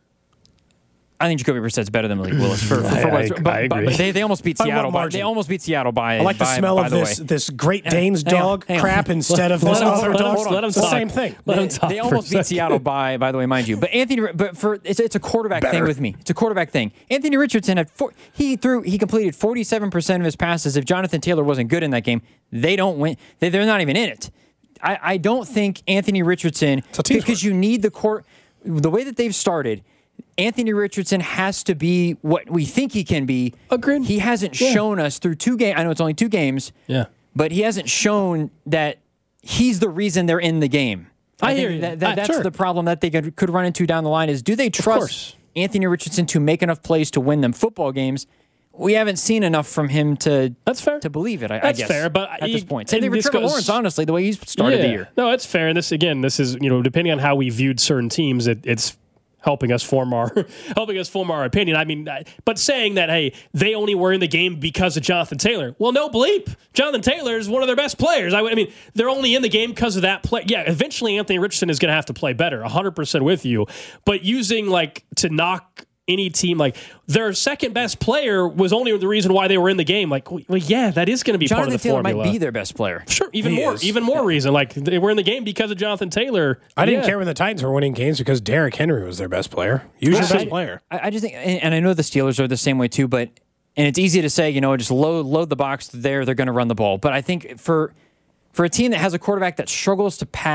I think Jacoby Brissett's better than Malik Willis for, for, for I- what I- it's- I but, but agree. they, they almost beat By what Seattle. By, margin? they almost beat Seattle by. I like the by, smell by of the this way. this Great Dane's hang on, dog hang on. crap instead of this Let him- other let him- dog. let him It's the talk. same thing. Let him They, talk they for a almost beat second. Seattle by, by the way, mind you. But Anthony, but for it's, it's a quarterback thing Better. with me. It's a quarterback thing. Anthony Richardson had four, he threw he completed forty-seven percent of his passes. If Jonathan Taylor wasn't good in that game, they don't win. They, they're not even in it. I, I don't think Anthony Richardson a team because sport. you need the court. The way that they've started, Anthony Richardson has to be what we think he can be. Agreed. He hasn't Yeah. shown us through two games. I know it's only two games. Yeah. But he hasn't shown that he's the reason they're in the game. I think hear you. That, that, Uh, that's sure. the problem that they could, could run into down the line is do they course. trust Anthony Richardson to make enough plays to win them football games? We haven't seen enough from him to That's fair. to believe it. I, That's I guess, fair, but at you- this point, same and thing with this Trevor goes- Lawrence. Honestly, the way he's started the year. No, it's fair. And this again, this is you know depending on how we viewed certain teams, it, it's helping us form our helping us form our opinion. I mean, I- but saying that hey, they only were in the game because of Jonathan Taylor. Well, no bleep. Jonathan Taylor is one of their best players. I, I mean, they're only in the game because of that play. Yeah, eventually Anthony Richardson is going to have to play better. one hundred percent with you. But using like to knock any team, like their second best player was only the reason why they were in the game. Like, well, yeah, that is going to be Jonathan part of the Taylor formula. might be their best player. Sure, even He more, is. even more reason. Like they were in the game because of Jonathan Taylor. I didn't Yeah. care when the Titans were winning games because Derrick Henry was their best player. Usually I- best player. I, I just think, and, and I know the Steelers are the same way too, but and it's easy to say, you know, just load load the box there, they're going to run the ball. But I think for for a team that has a quarterback that struggles to pass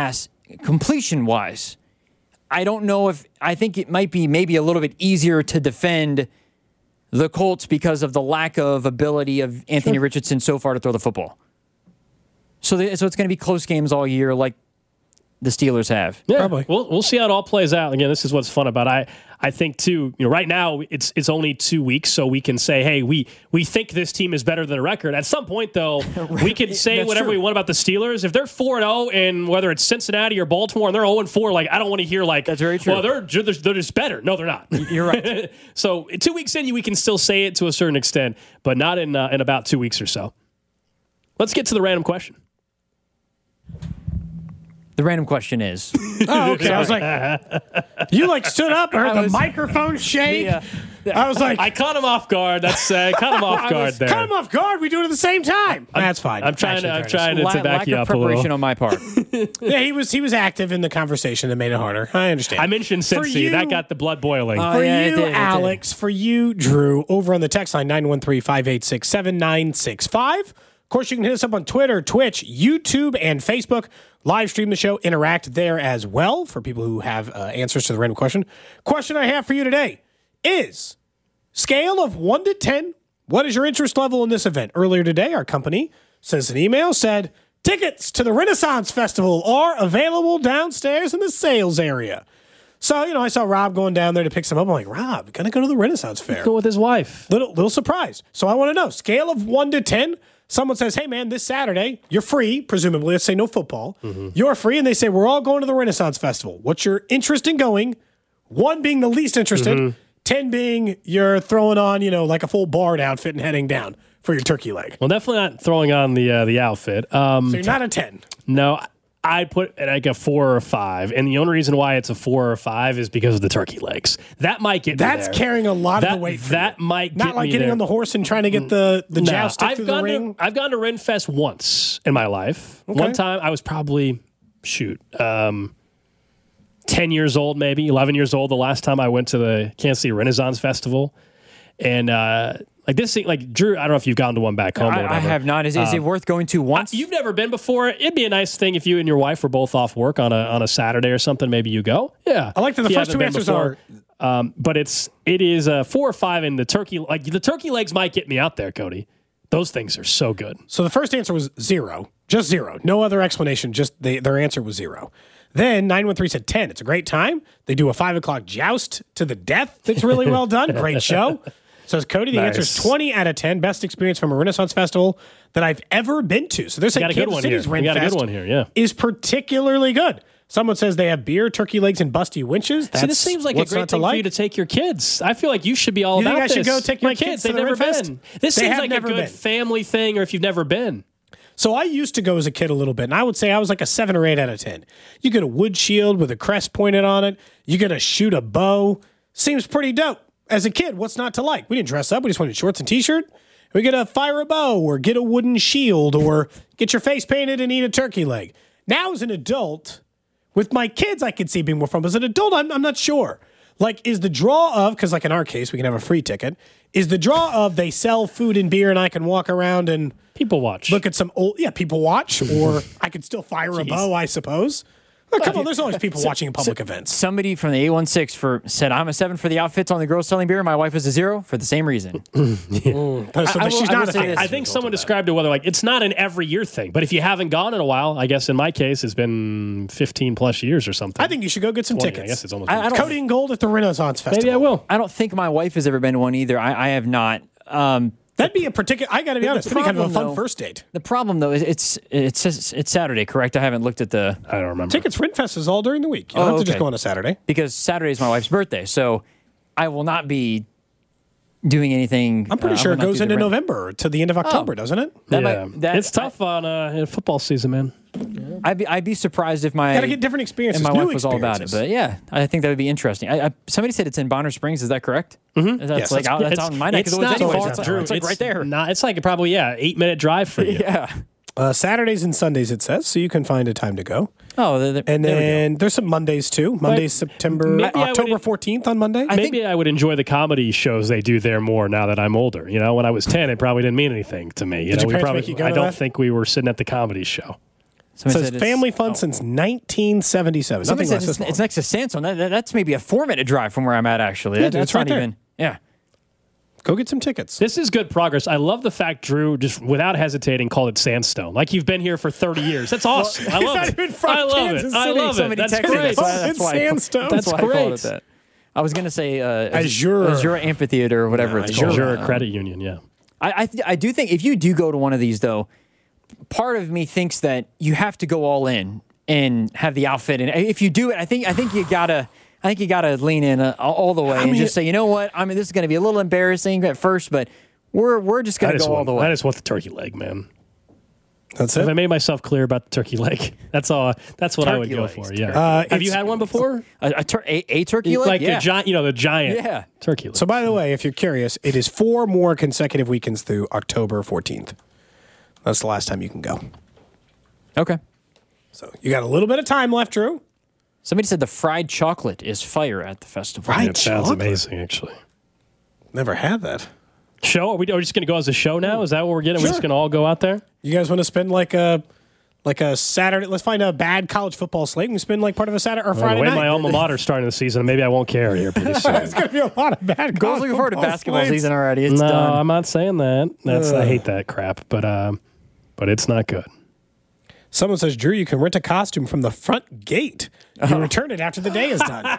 completion wise, I don't know if I think it might be maybe a little bit easier to defend the Colts because of the lack of ability of Anthony sure. Richardson so far to throw the football. So, they, so it's going to be close games all year, like the Steelers have. Yeah, probably. We'll we'll see how it all plays out. Again, this is what's fun about it. I I think too. You know, right now it's it's only two weeks, so we can say, hey, we we think this team is better than a record. At some point, though, we can say whatever true. we want about the Steelers. If they're four and zero, and whether it's Cincinnati or Baltimore, and they're zero and four, like I don't want to hear like that's very true. Well, they're they're, they're just better. No, they're not. You're right. So two weeks in, we can still say it to a certain extent, but not in uh, in about two weeks or so. Let's get to the random question. The random question is. Oh, okay. I was like, you like stood up, heard the was, microphone shake. Yeah. I was like, I caught him off guard. That's uh, caught him off guard there. Caught him off guard. We do it at the same time. I'm, That's fine. I'm trying Actually, to. I'm trying to, La- to back lack you of up a little. preparation on my part. Yeah, he was he was active in the conversation that made it harder. I understand. I mentioned Cincy. you- That got the blood boiling. Uh, For yeah, it you, did, it did. Alex, for you, Drew, over on the text line, nine one three, five eight six, seven nine six five. Of course, you can hit us up on Twitter, Twitch, YouTube, and Facebook. Live stream the show, interact there as well for people who have uh, answers to the random question. Question I have for you today is, scale of one to ten, what is your interest level in this event? Earlier today, our company sent us an email, said, tickets to the Renaissance Festival are available downstairs in the sales area. So, you know, I saw Rob going down there to pick some up. I'm like, Rob, gonna go to the Renaissance Fair. Go with his wife. Little little surprised. So I want to know, scale of one to ten. Someone says, hey, man, this Saturday, you're free, presumably. Let's say no football. Mm-hmm. You're free, and they say, we're all going to the Renaissance Festival. What's your interest in going? One being the least interested. Mm-hmm. Ten being you're throwing on, you know, like a full Bard outfit and heading down for your turkey leg. Well, definitely not throwing on the uh, the outfit. Um, so you're not a ten. No, I put it like a four or a five, and the only reason why it's a four or a five is because of the turkey legs. That might get That's me there. carrying a lot that, of the weight. For that you. might not get like me getting there. on the horse and trying to get the the no, joust stick I've through gone the ring. To, I've gone to Renfest once in my life. Okay. One time I was probably shoot um, ten years old, maybe eleven years old. The last time I went to the Kansas City Renaissance Festival, and. Uh, Like this thing, like Drew, I don't know if you've gone to one back home. I, or whatever. I have not. Is, is um, it worth going to once? I, you've never been before. It'd be a nice thing if you and your wife were both off work on a on a Saturday or something. Maybe you go. Yeah, I like that the If you first haven't two been answers before. are. Um, but it's it is a four or five, and the turkey like the turkey legs might get me out there, Cody. Those things are so good. So the first answer was zero, just zero, no other explanation. Just they, their answer was zero. Then nine one three said ten. It's a great time. They do a five o'clock joust to the death. That's really well done. Great show. Says Cody, the Nice. answer is twenty out of ten. Best experience from a Renaissance Festival that I've ever been to. So they're saying got a good Kansas one City's here. We got a good Renfest one here, yeah. is particularly good. Someone says they have beer, turkey legs, and busty winches. That's See, this seems like a what's great not to thing like. for you to take your kids. I feel like you should be all You think about I should this. go take my your kids to They've the never Renfest? been. This They seems have like a never good been. family thing, or if you've never been. So I used to go as a kid a little bit, and I would say I was like a seven or eight out of ten. You get a wood shield with a crest pointed on it. You get to shoot a bow. Seems pretty dope. As a kid, what's not to like? We didn't dress up. We just wanted shorts and T-shirt. We get to fire a bow or get a wooden shield or get your face painted and eat a turkey leg. Now as an adult, with my kids, I could see being more fun. But as an adult, I'm, I'm not sure. Like, is the draw of, because like in our case, we can have a free ticket, is the draw of they sell food and beer and I can walk around and People watch. look at some old, yeah, people watch, or I could still fire a bow, I suppose. Well, come on, there's always people watching in public events. Somebody from the eight one six for said, I'm a seven for the outfits on the girls selling beer. My wife is a zero for the same reason. So I will- she's I will not a say fan. this. I think someone described it whether like it's not an every year thing, but if you haven't gone in a while, I guess in my case it's been fifteen plus years or something. I think you should go get some twenty, tickets. I guess it's almost. I- I don't- Cody and Gold at the Renaissance Festival. Maybe I will. I don't think my wife has ever been to one either. I, I have not. Um, That'd be a particular. I got to be The honest. That'd be kind of a problem, fun though- first date. the problem though is it's it's it's, it's Saturday, correct? I haven't looked at the I don't remember. Tickets Renfest is all during the week. You don't Oh, have to just okay. go on a Saturday. because Saturday is my wife's birthday, so I will not be doing anything. I'm pretty uh, I sure will it not goes do the into rent- November to the end of October, doesn't it? That yeah. might- that- it's tough on uh, in football season, man. I'd be I'd be surprised if my Got to get different experiences. and my new wife was all about it. experiences. But yeah, I think that would be interesting. I, I, somebody said it's in Bonner Springs. Is that correct? Mm-hmm. That's Yes, like that's- out, that's It's- out in my neck of it's the woods not anyway. far, It's, like- Drew. it's like right there. Not, it's like probably yeah, eight minute drive for you. Yeah. Uh, Saturdays and Sundays, it says, so you can find a time to go. Oh, there, there, And there we go. then there's some Mondays too. Mondays, September, maybe I would- October fourteenth on Monday. I Maybe think- I would enjoy the comedy shows they do there more now that I'm older. You know, when I was ten, it probably didn't mean anything to me. You Did know, your we parents probably make you go I to don't that? think we were sitting at the comedy show. It says family fun oh. since nineteen seventy-seven. Somebody Nothing said less it's, it's next to Sandstone. That, that, that's maybe a four-minute drive from where I'm at, actually. Yeah, that, that's it's right not there. even... Yeah. Go get some tickets. This is good progress. I love the fact Drew, just without hesitating, called it Sandstone. Like you've been here for thirty years. That's awesome. Well, I love not it. even from I love Kansas it. I City. love Somebody it. That's texted great. us. That's It's why Sandstone. I, that's That's why I called great. it that. I was going to say uh, Azure. Azure Amphitheater or whatever No, it's Azure. called. Azure Um, Credit Union, yeah. I I, th- I do think if you do go to one of these, though, part of me thinks that you have to go all in and have the outfit. And if you do it, I think I think you gotta I think you gotta lean in uh, all the way I and mean, just say, you know what? I mean, this is going to be a little embarrassing at first, but we're we're just going I to just go all want, the way. I just want the turkey leg, man. That's Have I it. made myself clear about the turkey leg? That's all. That's what I would Turkey go legs, for. Yeah. Uh, Have you it's- had one before? a, a, tur- a, a turkey leg, Like yeah. the giant, you know, the giant Yeah. turkey leg. So, by the way, if you're curious, it is four more consecutive weekends through October fourteenth. That's the last time you can go. Okay. So you got a little bit of time left, Drew. Somebody said the fried chocolate is fire at the festival. Fried it sounds chocolate? amazing, actually. Never had that. Show? Are we, are we just going to go as a show now? Is that what we're getting? We're just going to all go out there? You guys want to spend like a like a Saturday? Let's find a bad college football slate and we spend like part of a Saturday or Well, Friday the way night. my alma mater's starting the season, maybe I won't care here pretty soon. There's going to be a lot of bad Goes college looking forward to football basketball slates. season already. It's no, done. I'm not saying that. That's I hate that crap, but um, but it's not good. Someone says, Drew, you can rent a costume from the front gate. You Oh. return it after the day is done.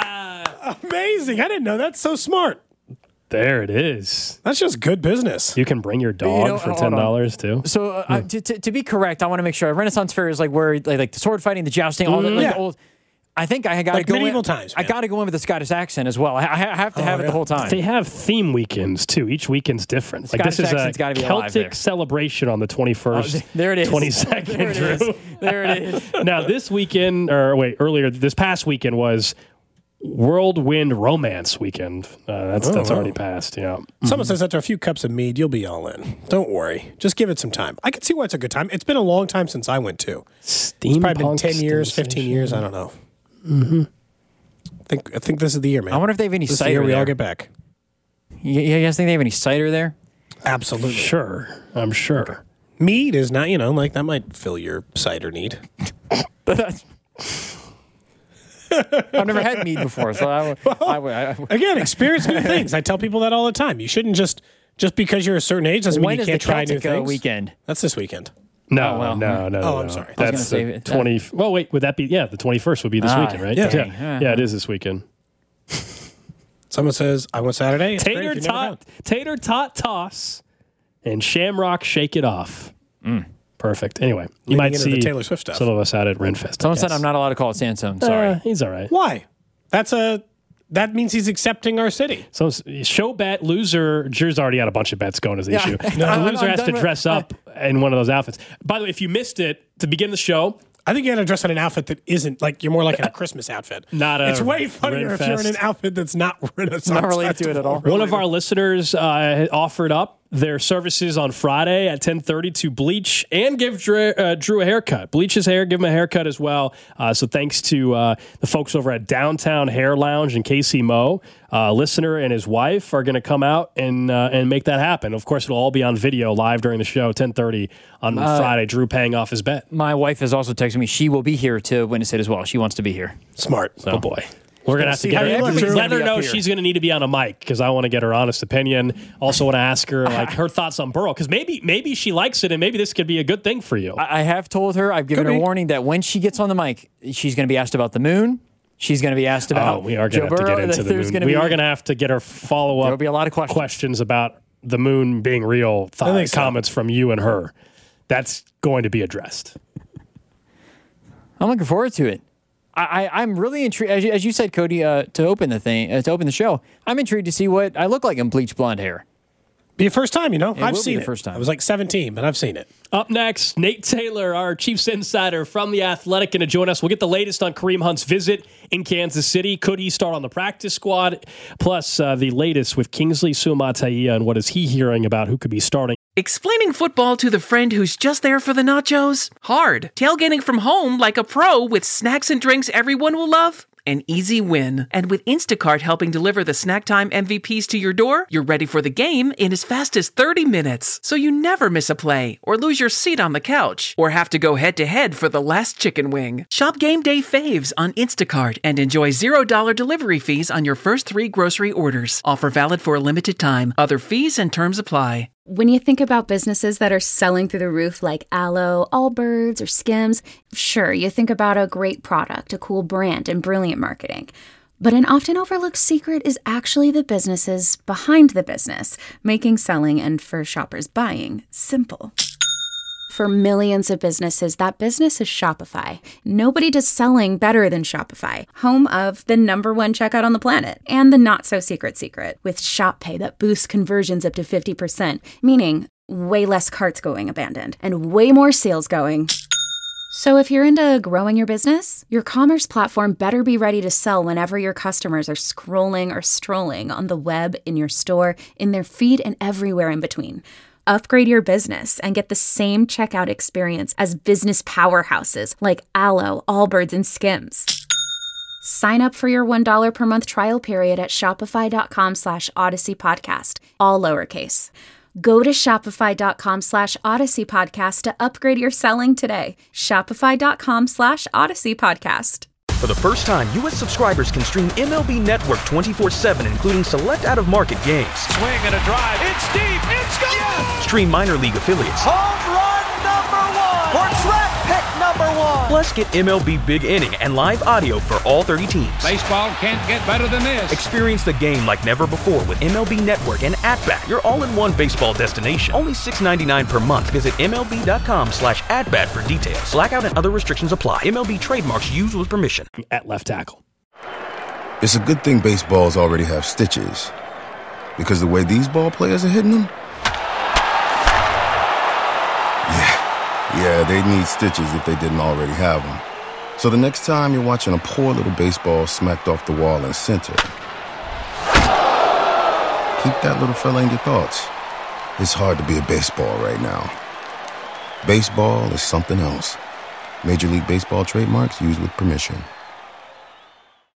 Amazing. I didn't know. That's so smart. There it is. That's just good business. You can bring your dog know, for hold ten on. dollars too. So uh, uh, to, to, to be correct, I want to make sure Renaissance Fair is like where like, like the sword fighting, the jousting, all the, like, Yeah. the old. I think I got to Like go medieval in, times, I man. got to go in with the Scottish accent as well. I, I have to have it yeah. the whole time. They have theme weekends too. Each weekend's different. Like this Scottish is a accent's gotta be alive there. Celtic celebration on the twenty-first. Oh, there it is. twenty-second, There it is. Drew. There it is. Now this weekend, or wait, earlier this past weekend was Whirlwind Romance Weekend. Uh, that's that's wow. already passed. Yeah. Someone says after a few cups of mead, you'll be all in. Don't worry. Just give it some time. I can see why it's a good time. It's been a long time since I went too. It's probably been ten years, fifteen years. I don't know. Mm-hmm. I think I think this is the year, man. I wonder if they have any this is the year cider we all there. get back. You, you guys think they have any cider there? Absolutely. Sure, I'm sure. Mead is not, you know, like that might fill your cider need. I've never had mead before, so I, I, I, I, Again, experience new things. I tell people that all the time. You shouldn't just just because you're a certain age doesn't when mean you is the can't try new Celtic uh, things. weekend? That's this weekend. No, Oh, well. no, no. Oh, no, I'm no. sorry. I was That's gonna the say it- twenty. Well, wait, would that be? Yeah, the twenty-first would be this Ah, weekend, right? yeah. yeah, Yeah. yeah. It is this weekend. Someone says, I want Saturday. It's great Tater if you've never tot, gone. tater tot toss, and Shamrock shake it off. Perfect. Anyway, you Leading might into see the Taylor Swift stuff. some of us out at Renfest. I Someone said guess. I'm not allowed to call it Sandstone. Sorry. Uh, he's all right. Why? That's a that means he's accepting our city. So show bet loser. Drew's already got a bunch of bets going as the Yeah. issue. No, the I'm- loser I'm has done to with- dress up in one of those outfits. By the way, if you missed it to begin the show, I think you got to dress in an outfit that isn't like you're more like in a Christmas outfit. Not a It's way funnier if you're in an Renfest. outfit that's not Renaissance. Not related to it at all. Festival one of our related. listeners uh, offered up their services on Friday at ten thirty to bleach and give Drew, uh, Drew a haircut. Bleach his hair, give him a haircut as well. Uh, so thanks to uh, the folks over at Downtown Hair Lounge and Casey Moe. Uh, listener and his wife are going to come out and uh, and make that happen. Of course, it'll all be on video live during the show, ten thirty on Friday. Drew paying off his bet. My wife has also texted me. She will be here to witness it as well. She wants to be here. Smart. Oh boy. We're going to have to see get how her. you look, Drew. Let her Be up know here. she's going to need to be on a mic because I want to get her honest opinion. Also want to ask her like her thoughts on Burrow because maybe maybe she likes it and maybe this could be a good thing for you. I, I have told her, I've given Could her be. warning that when she gets on the mic, she's going to be asked about the moon. She's going to be asked about Oh, we are Joe going to have to Burrow. get into the There's moon. gonna We be- are going to have to get her follow There'll up be a lot of questions. questions about the moon being real. Th- I think so. comments from you and her. That's going to be addressed. I'm looking forward to it. I, I, I'm really intrigued, as you, as you said, Cody, uh, to open the thing, uh, to open the show. I'm intrigued to see what I look like in bleach blonde hair. Be a first time, you know. I've will be seen the it. first time. I was like seventeen, but I've seen it. Up next, Nate Taylor, our Chiefs insider from The Athletic, going to join us. We'll get the latest on Kareem Hunt's visit in Kansas City. Could he start on the practice squad? Plus, uh, the latest with Kingsley Suamataia and what is he hearing about who could be starting. Explaining football to the friend who's just there for the nachos? Hard. Tailgating from home like a pro with snacks and drinks everyone will love? an easy win. And with Instacart helping deliver the snack time M V Ps to your door, you're ready for the game in as fast as thirty minutes. So you never miss a play, or lose your seat on the couch, or have to go head-to-head for the last chicken wing. Shop Game Day Faves on Instacart and enjoy zero dollars delivery fees on your first three grocery orders. Offer valid for a limited time. Other fees and terms apply. When you think about businesses that are selling through the roof like Aloe, Allbirds, or Skims, sure, you think about a great product, a cool brand, and brilliant marketing. But an often overlooked secret is actually the businesses behind the business, making selling and, for shoppers, buying simple. For millions of businesses, that business is Shopify. Nobody does selling better than Shopify, home of the number one checkout on the planet, and the not-so-secret secret, with Shop Pay that boosts conversions up to fifty percent, meaning way less carts going abandoned, and way more sales going. So if you're into growing your business, your commerce platform better be ready to sell whenever your customers are scrolling or strolling on the web, in your store, in their feed, and everywhere in between. Upgrade your business and get the same checkout experience as business powerhouses like Aloe, Allbirds, and Skims. Sign up for your one dollar per month trial period at shopify.com slash Odyssey Podcast, all lowercase. Go to shopify.com slash Odyssey Podcast to upgrade your selling today. Shopify.com slash Odyssey Podcast. For the first time, U S subscribers can stream M L B Network twenty-four seven, including select out-of-market games. Swing and a drive. It's deep. It's gone. Yes! Stream minor league affiliates. Home run number one. Or draft pick number one. Plus, get M L B Big Inning and live audio for all thirty teams. Baseball can't get better than this. Experience the game like never before with M L B Network and At-Bat, your all-in-one baseball destination. Only six dollars and ninety-nine cents per month. Visit MLB.com slash at-bat for details. Blackout and other restrictions apply. M L B trademarks used with permission. At left tackle. It's a good thing baseballs already have stitches, because the way these ball players are hitting them, yeah, yeah, they need stitches if they didn't already have them. So the next time you're watching a poor little baseball smacked off the wall in center, keep that little fella in your thoughts. It's hard to be a baseball right now. Baseball is something else. Major League Baseball trademarks used with permission.